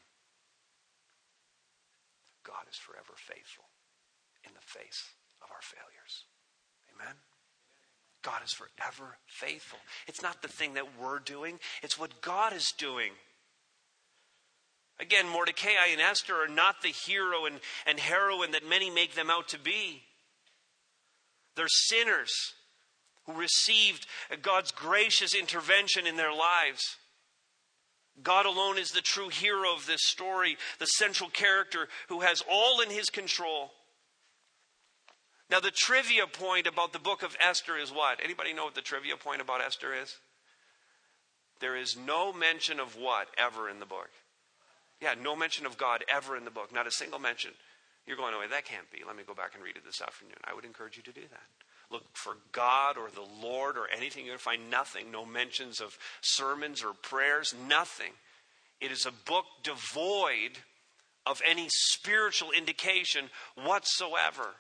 God is forever faithful in the face of our failures. Amen? God is forever faithful. It's not the thing that we're doing. It's what God is doing. Again, Mordecai and Esther are not the hero and heroine that many make them out to be. They're sinners who received God's gracious intervention in their lives. God alone is the true hero of this story, the central character who has all in his control. Now, the trivia point about the book of Esther is what? Anybody know what the trivia point about Esther is? There is no mention of what ever in the book? Yeah, no mention of God ever in the book. Not a single mention. You're going, oh, that can't be. Let me go back and read it this afternoon. I would encourage you to do that. Look for God or the Lord or anything. You're going to find nothing. No mentions of sermons or prayers. Nothing. It is a book devoid of any spiritual indication whatsoever.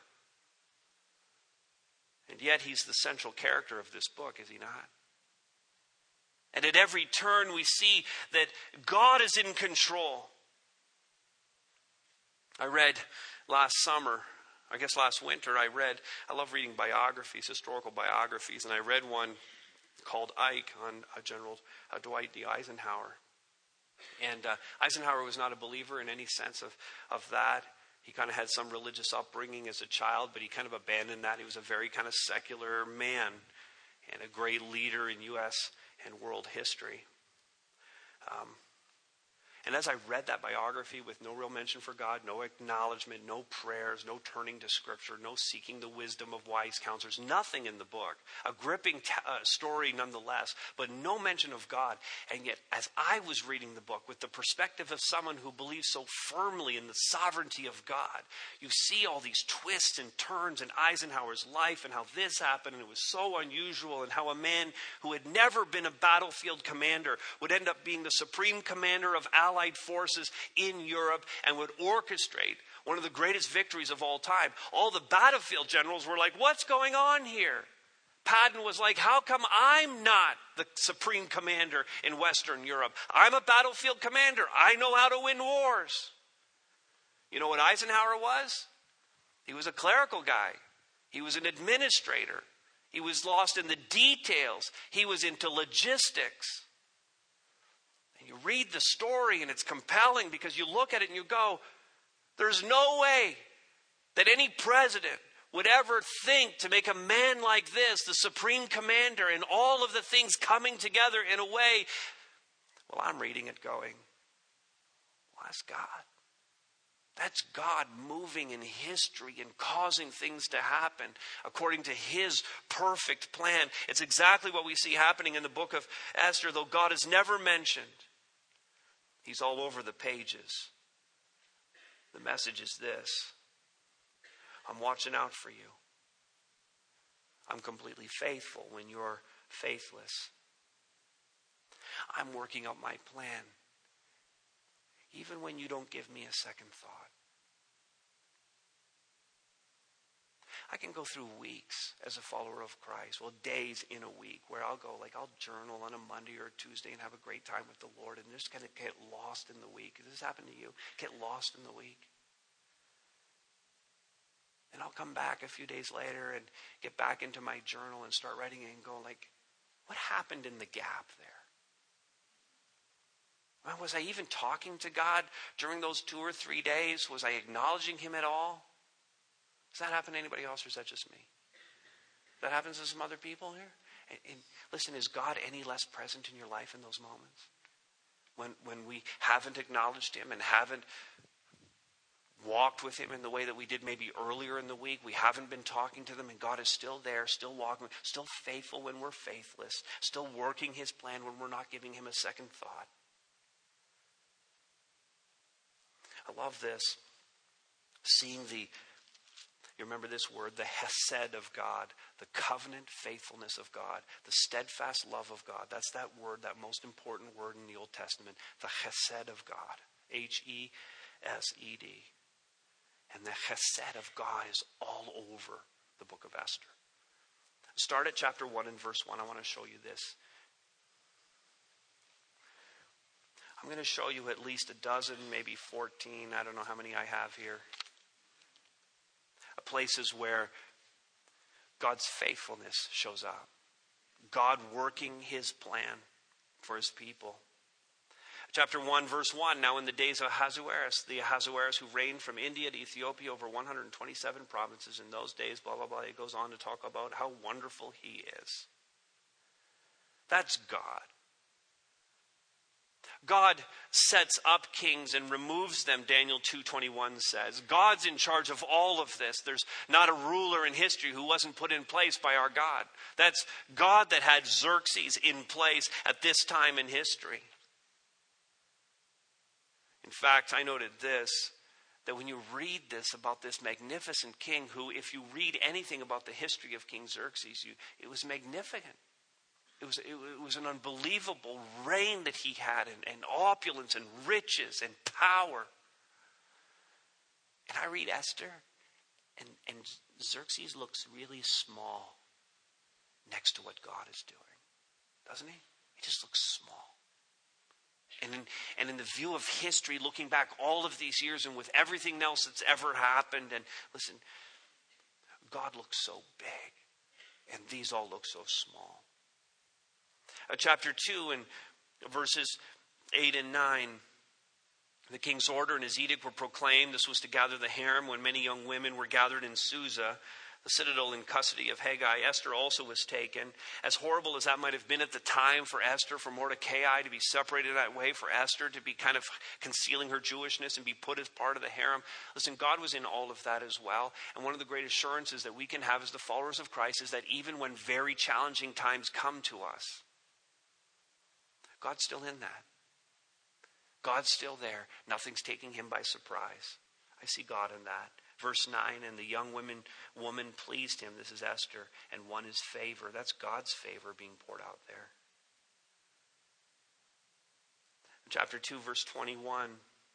And yet he's the central character of this book, is he not? And at every turn we see that God is in control. I read last winter, I love reading biographies, historical biographies, and I read one called Ike on General Dwight D. Eisenhower. And Eisenhower was not a believer in any sense of that. He kind of had some religious upbringing as a child, but he kind of abandoned that. He was a very kind of secular man and a great leader in U.S. and world history. And as I read that biography with no real mention for God, no acknowledgement, no prayers, no turning to Scripture, no seeking the wisdom of wise counselors, nothing in the book. A gripping story nonetheless, but no mention of God. And yet, as I was reading the book with the perspective of someone who believes so firmly in the sovereignty of God, you see all these twists and turns in Eisenhower's life and how this happened, and it was so unusual, and how a man who had never been a battlefield commander would end up being the supreme commander of Allied forces in Europe and would orchestrate one of the greatest victories of all time. All the battlefield generals were like, what's going on here? Patton was like, how come I'm not the supreme commander in Western Europe? I'm a battlefield commander. I know how to win wars. You know what Eisenhower was? He was a clerical guy. He was an administrator. He was lost in the details. He was into logistics. You read the story and it's compelling because you look at it and you go, there's no way that any president would ever think to make a man like this the supreme commander and all of the things coming together in a way. Well, I'm reading it going, well, that's God. That's God moving in history and causing things to happen according to his perfect plan. It's exactly what we see happening in the book of Esther, though God is never mentioned. He's all over the pages. The message is this: I'm watching out for you. I'm completely faithful when you're faithless. I'm working out my plan, even when you don't give me a second thought. I can go through weeks as a follower of Christ, well, days in a week, where I'll journal on a Monday or a Tuesday and have a great time with the Lord, and just kind of get lost in the week. Does this happen to you? Get lost in the week. And I'll come back a few days later and get back into my journal and start writing it and go like, what happened in the gap there? Well, was I even talking to God during those 2 or 3 days? Was I acknowledging him at all? Does that happen to anybody else, or is that just me? That happens to some other people here? And listen, is God any less present in your life in those moments? When we haven't acknowledged him and haven't walked with him in the way that we did maybe earlier in the week, we haven't been talking to them, and God is still there, still walking, still faithful when we're faithless, still working his plan when we're not giving him a second thought. I love this. Seeing you remember this word, the hesed of God, the covenant faithfulness of God, the steadfast love of God. That's that word, that most important word in the Old Testament, the hesed of God, Hesed. And the hesed of God is all over the book of Esther. Start at chapter 1 and verse 1. I want to show you this. I'm going to show you at least a dozen, maybe 14, I don't know how many I have here. Places where God's faithfulness shows up. God working his plan for his people. Chapter 1, verse 1, now in the days of Ahasuerus, the Ahasuerus who reigned from India to Ethiopia over 127 provinces in those days, blah, blah, blah. It goes on to talk about how wonderful he is. That's God. God sets up kings and removes them, Daniel 2:21 says. God's in charge of all of this. There's not a ruler in history who wasn't put in place by our God. That's God that had Xerxes in place at this time in history. In fact, I noted this, that when you read this about this magnificent king who, if you read anything about the history of King Xerxes, it was magnificent. It was an unbelievable reign that he had, and opulence and riches and power. And I read Esther, and Xerxes looks really small next to what God is doing, doesn't he? He just looks small. And in the view of history, looking back all of these years and with everything else that's ever happened, and listen, God looks so big, and these all look so small. Chapter 2 and verses 8 and 9. The king's order and his edict were proclaimed. This was to gather the harem when many young women were gathered in Susa, the citadel in custody of Haggai. Esther also was taken. As horrible as that might have been at the time for Esther, for Mordecai to be separated that way, for Esther to be kind of concealing her Jewishness and be put as part of the harem. Listen, God was in all of that as well. And one of the great assurances that we can have as the followers of Christ is that even when very challenging times come to us, God's still in that. God's still there. Nothing's taking him by surprise. I see God in that. Verse 9, and the young woman pleased him. This is Esther, and won his favor. That's God's favor being poured out there. Chapter 2, verse 21.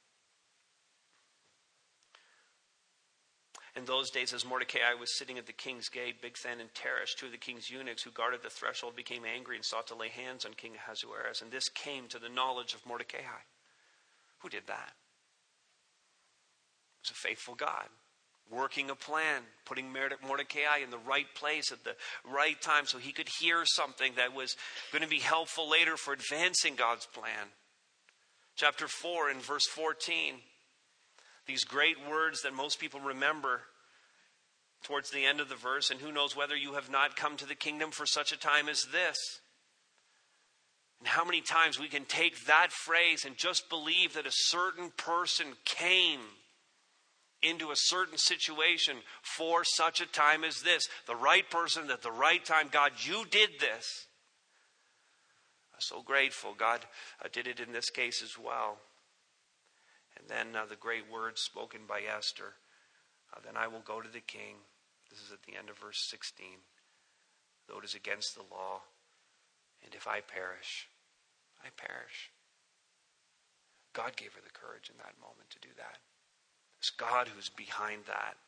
In those days, as Mordecai was sitting at the king's gate, Bigthan and Teresh, two of the king's eunuchs who guarded the threshold, became angry and sought to lay hands on King Ahasuerus. And this came to the knowledge of Mordecai. Who did that? It was a faithful God, working a plan, putting Mordecai in the right place at the right time so he could hear something that was going to be helpful later for advancing God's plan. Chapter 4 and verse 14. These great words that most people remember towards the end of the verse. And who knows whether you have not come to the kingdom for such a time as this. And how many times we can take that phrase and just believe that a certain person came into a certain situation for such a time as this. The right person at the right time. God, you did this. I'm so grateful. God did it in this case as well. And then the great words spoken by Esther. Then I will go to the king. This is at the end of verse 16. Though it is against the law, and if I perish, I perish. God gave her the courage in that moment to do that. It's God who's behind that.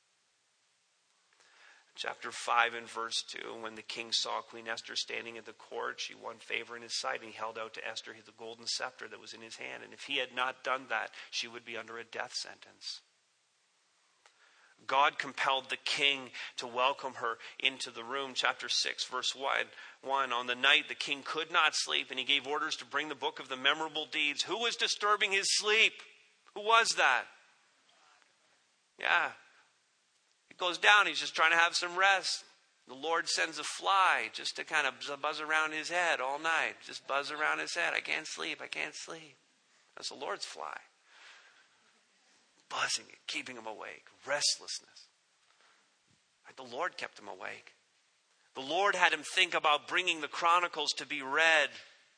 Chapter 5 and verse 2, when the king saw Queen Esther standing at the court, she won favor in his sight, and he held out to Esther the golden scepter that was in his hand. And if he had not done that, she would be under a death sentence. God compelled the king to welcome her into the room. Chapter 6, verse 1. On the night the king could not sleep, and he gave orders to bring the book of the memorable deeds. Who was disturbing his sleep? Who was that? Yeah. Goes down, he's just trying to have some rest. The Lord sends a fly just to kind of buzz around his head all night. Just buzz around his head. I can't sleep. That's the Lord's fly. Buzzing it, keeping him awake. Restlessness. The Lord kept him awake. The Lord had him think about bringing the Chronicles to be read.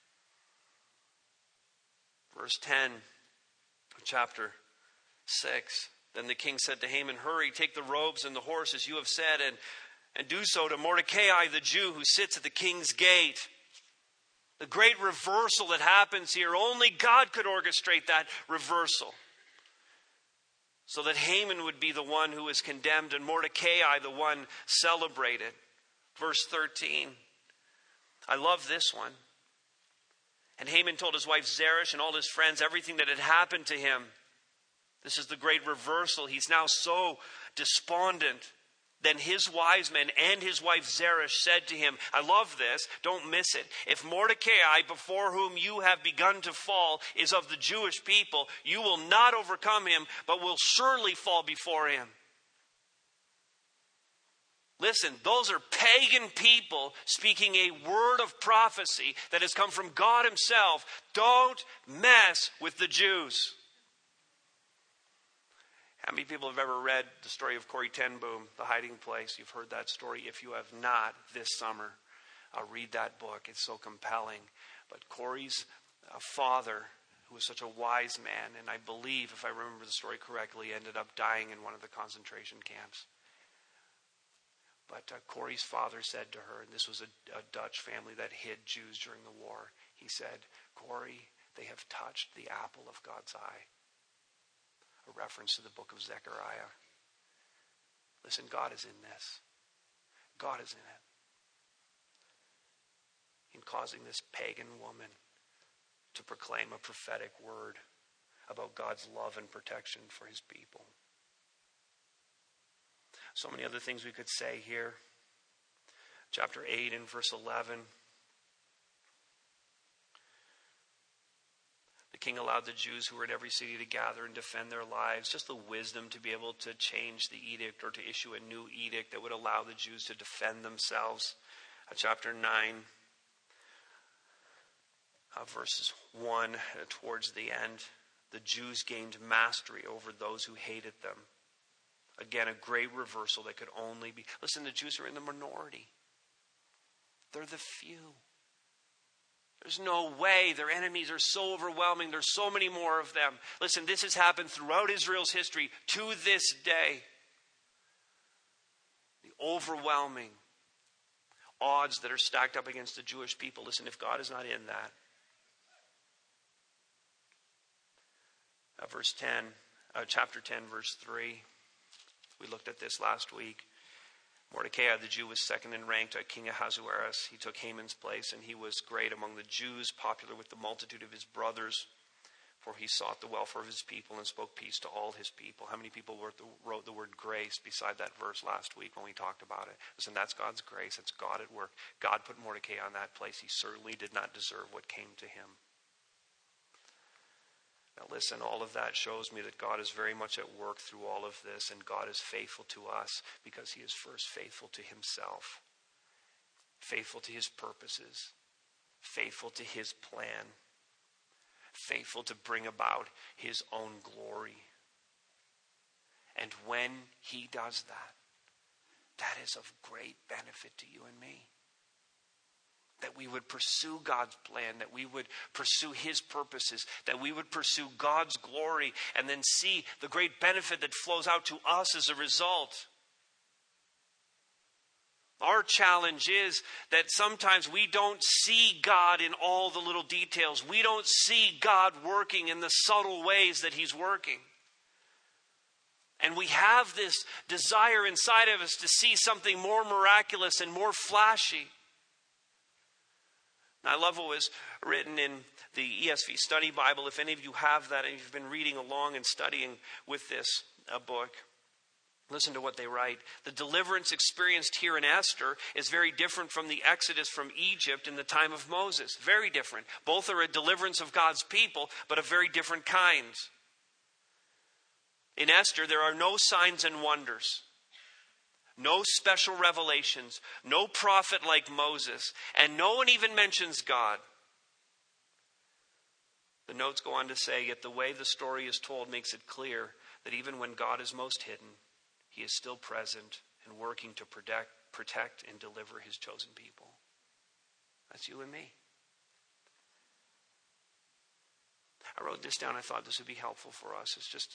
Verse 10 of chapter 6. Then the king said to Haman, hurry, take the robes and the horse as you have said, and do so to Mordecai the Jew who sits at the king's gate. The great reversal that happens here, only God could orchestrate that reversal. So that Haman would be the one who was condemned and Mordecai the one celebrated. Verse 13. I love this one. And Haman told his wife Zeresh and all his friends everything that had happened to him. This is the great reversal. He's now so despondent. Then his wise men and his wife Zeresh said to him, I love this, don't miss it. If Mordecai, before whom you have begun to fall, is of the Jewish people, you will not overcome him, but will surely fall before him. Listen, those are pagan people speaking a word of prophecy that has come from God himself. Don't mess with the Jews. How many people have ever read the story of Corrie ten Boom, The Hiding Place? You've heard that story. If you have not, this summer, read that book. It's so compelling. But Corrie's father, who was such a wise man, and I believe, if I remember the story correctly, ended up dying in one of the concentration camps. But Corrie's father said to her, and this was a Dutch family that hid Jews during the war, he said, Corrie, they have touched the apple of God's eye. A reference to the book of Zechariah. Listen, God is in this. God is in it. In causing this pagan woman to proclaim a prophetic word about God's love and protection for his people. So many other things we could say here. Chapter 8 and verse 11. The king allowed the Jews who were in every city to gather and defend their lives. Just the wisdom to be able to change the edict or to issue a new edict that would allow the Jews to defend themselves. Chapter 9, verses 1 towards the end. The Jews gained mastery over those who hated them. Again, a great reversal that could only be... Listen, the Jews are in the minority. They're the few. There's no way. Their enemies are so overwhelming. There's so many more of them. Listen, this has happened throughout Israel's history to this day. The overwhelming odds that are stacked up against the Jewish people. Listen, if God is not in that. Chapter 10, verse 3. We looked at this last week. Mordecai, the Jew, was second in rank to King Ahasuerus. He took Haman's place, and he was great among the Jews, popular with the multitude of his brothers, for he sought the welfare of his people and spoke peace to all his people. How many people wrote the word grace beside that verse last week when we talked about it? Listen, that's God's grace. It's God at work. God put Mordecai on that place. He certainly did not deserve what came to him. Now listen, all of that shows me that God is very much at work through all of this, and God is faithful to us because he is first faithful to himself, faithful to his purposes, faithful to his plan, faithful to bring about his own glory. And when he does that, that is of great benefit to you and me. That we would pursue God's plan, that we would pursue his purposes, that we would pursue God's glory, and then see the great benefit that flows out to us as a result. Our challenge is that sometimes we don't see God in all the little details. We don't see God working in the subtle ways that he's working. And we have this desire inside of us to see something more miraculous and more flashy. I love what was written in the ESV Study Bible. If any of you have that and you've been reading along and studying with this book, listen to what they write. The deliverance experienced here in Esther is very different from the exodus from Egypt in the time of Moses. Very different. Both are a deliverance of God's people, but of very different kinds. In Esther, there are no signs and wonders. No special revelations, no prophet like Moses, and no one even mentions God. The notes go on to say, yet the way the story is told makes it clear that even when God is most hidden, he is still present and working to protect and deliver his chosen people. That's you and me. I wrote this down. I thought this would be helpful for us. It's just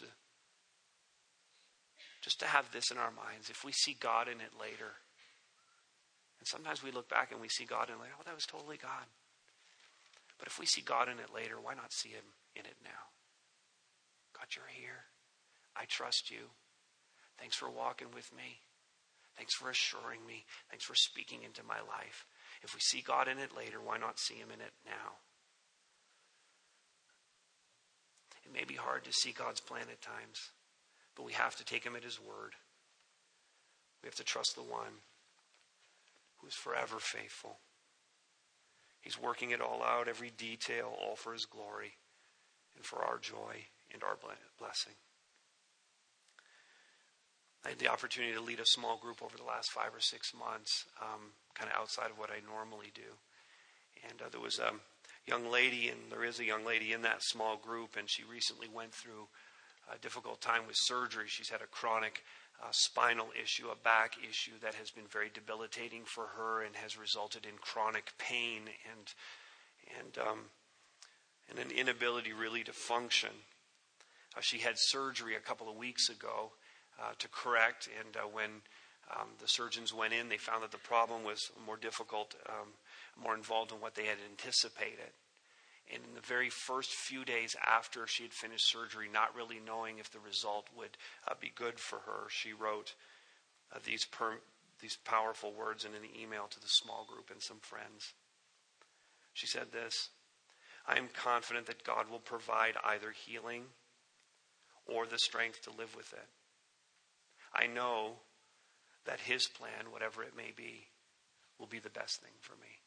to have this in our minds. If we see God in it later, and sometimes we look back and we see God in it later, oh, that was totally God. But if we see God in it later, why not see him in it now? God, you're here. I trust you. Thanks for walking with me. Thanks for assuring me. Thanks for speaking into my life. If we see God in it later, why not see him in it now? may be hard to see God's plan at times, but we have to take him at his word. We have to trust the one who is forever faithful. He's working it all out, every detail, all for his glory and for our joy and our blessing. I had the opportunity to lead a small group over the last 5 or 6 months, kind of outside of what I normally do. And there was a young lady, and there is a young lady in that small group, and she recently went through a difficult time with surgery. She's had a chronic spinal issue, a back issue that has been very debilitating for her and has resulted in chronic pain and an inability really to function. She had surgery a couple of weeks ago to correct, and when the surgeons went in, they found that the problem was more difficult, more involved than what they had anticipated. And in the very first few days after she had finished surgery, not really knowing if the result would be good for her, she wrote these powerful words in an email to the small group and some friends. She said this: "I am confident that God will provide either healing or the strength to live with it. I know that his plan, whatever it may be, will be the best thing for me."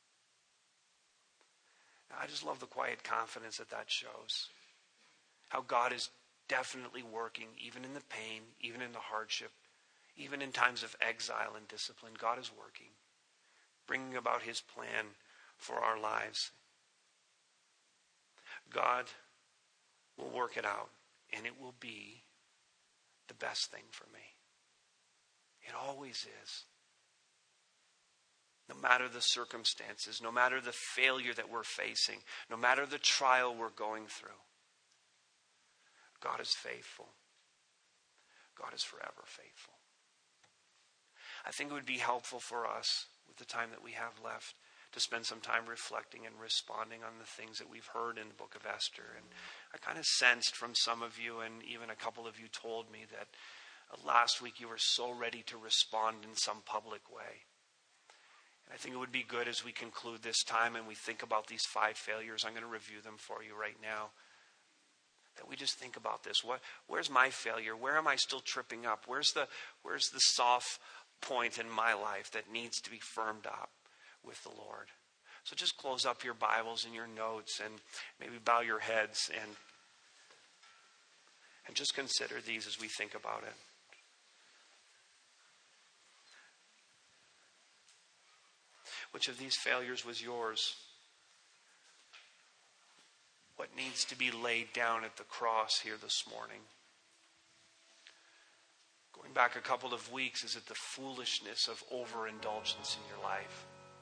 Now, I just love the quiet confidence that shows. How God is definitely working, even in the pain, even in the hardship, even in times of exile and discipline. God is working, bringing about his plan for our lives. God will work it out, and it will be the best thing for me. It always is. No matter the circumstances, no matter the failure that we're facing, no matter the trial we're going through, God is faithful. God is forever faithful. I think it would be helpful for us, with the time that we have left, to spend some time reflecting and responding on the things that we've heard in the book of Esther. And I kind of sensed from some of you, and even a couple of you told me, that last week you were so ready to respond in some public way. And I think it would be good as we conclude this time and we think about these 5 failures. I'm going to review them for you right now. That we just think about this. Where's my failure? Where am I still tripping up? Where's the soft point in my life that needs to be firmed up with the Lord? So just close up your Bibles and your notes and maybe bow your heads and just consider these as we think about it. Which of these failures was yours? What needs to be laid down at the cross here this morning? Going back a couple of weeks, is it the foolishness of overindulgence in your life?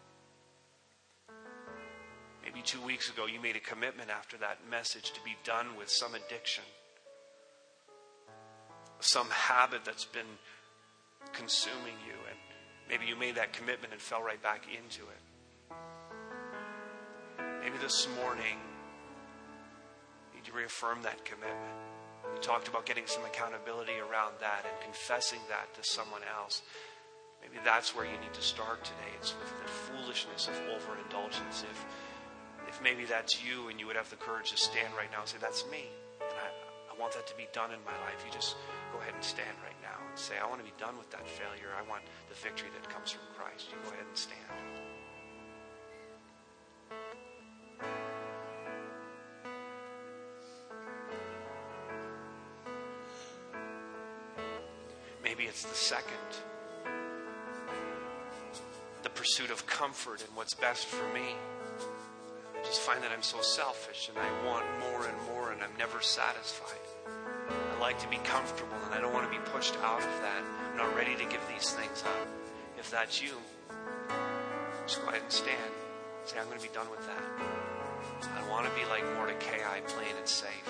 Maybe 2 weeks ago you made a commitment after that message to be done with some addiction, some habit that's been consuming you, and maybe you made that commitment and fell right back into it. Maybe this morning you need to reaffirm that commitment. You talked about getting some accountability around that and confessing that to someone else. Maybe that's where you need to start today. It's with the foolishness of overindulgence. If maybe that's you and you would have the courage to stand right now and say, "That's me. And I want that to be done in my life." You just go ahead and stand right now and say, "I want to be done with that failure. I want the victory that comes from Christ." You go ahead and stand. Maybe it's the second. The pursuit of comfort and what's best for me. I just find that I'm so selfish and I want more and more and I'm never satisfied. I like to be comfortable and I don't want to be pushed out of that. I'm not ready to give these things up. If that's you, just go ahead and stand. Say, "I'm going to be done with that. I want to be like Mordecai, plain and safe."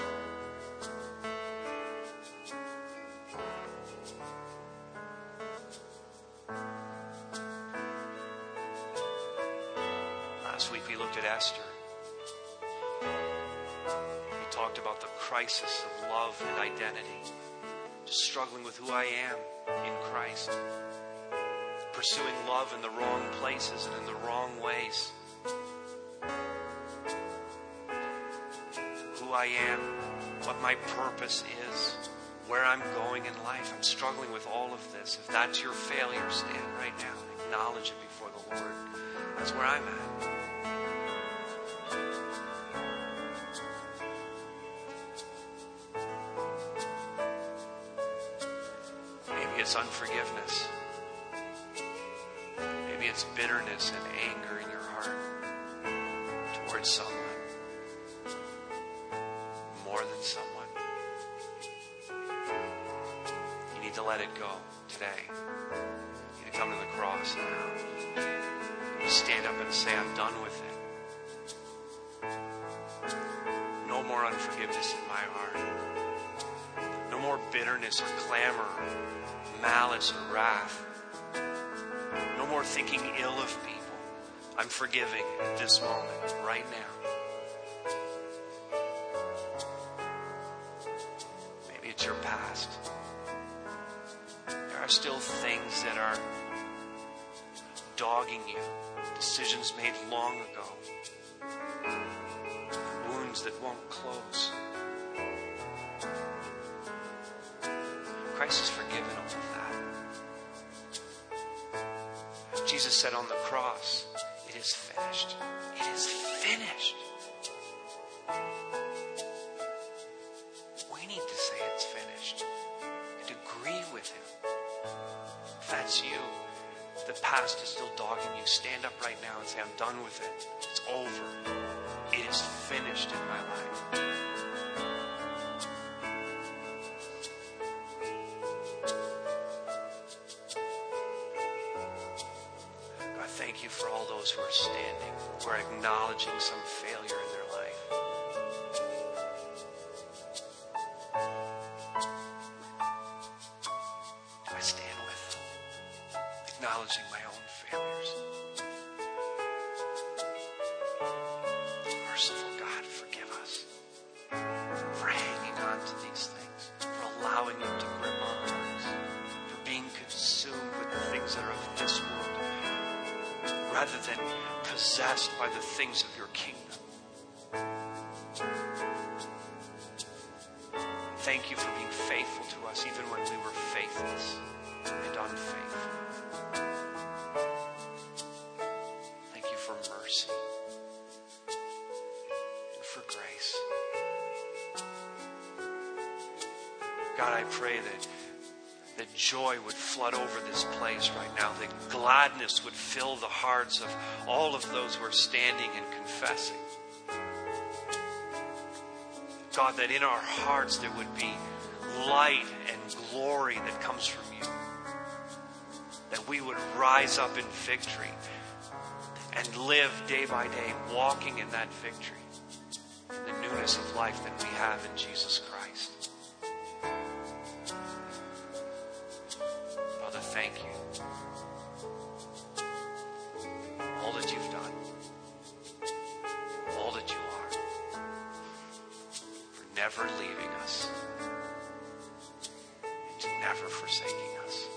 Last week we looked at Esther. We talked about the crisis of love and identity. Just struggling with who I am in Christ. Pursuing love in the wrong places and in the wrong ways. Who I am what my purpose is, where I'm going in life. I'm struggling with all of this. If that's your failure, stand right now and acknowledge it before the Lord. That's where I'm at. Maybe it's unforgiveness. Maybe it's bitterness and anger in your heart towards someone, more than someone. You need to let it go today. You need to come to the cross now. You stand up and say, I'm done with it. No more unforgiveness in my heart. No more bitterness or clamor, malice or wrath. No more thinking ill of people. I'm forgiving at this moment, right now. Maybe it's your past. There are still things that are dogging you. Decisions made long ago. Wounds that won't close. Christ has forgiven all of that. Jesus said on the cross, it is finished. It is finished. We need to say it's finished and agree with him. If that's you, the past is still dogging you, stand up right now and say, I'm done with it. It's over. It is finished in my life. God, thank you for all those who are standing, who are acknowledging some failure in their life. I stand with them, acknowledging my own failures. Merciful God, forgive us for hanging on to these things, for allowing them to grip our hearts, for being consumed with the things that are of this world, rather than possessed by the things of your kingdom. Thank you for being faithful to us even when we were faithless and unfaithful. Thank you for mercy and for grace. God, I pray that joy would flood over this place right now, that gladness would fill the hearts of all of those who are standing and confessing. God, that in our hearts there would be light and glory that comes from you. That we would rise up in victory and live day by day, walking in that victory, in the newness of life that we have in Jesus Christ. Father, thank you. All that you've done, all that you are, never leaving us, and never forsaking us.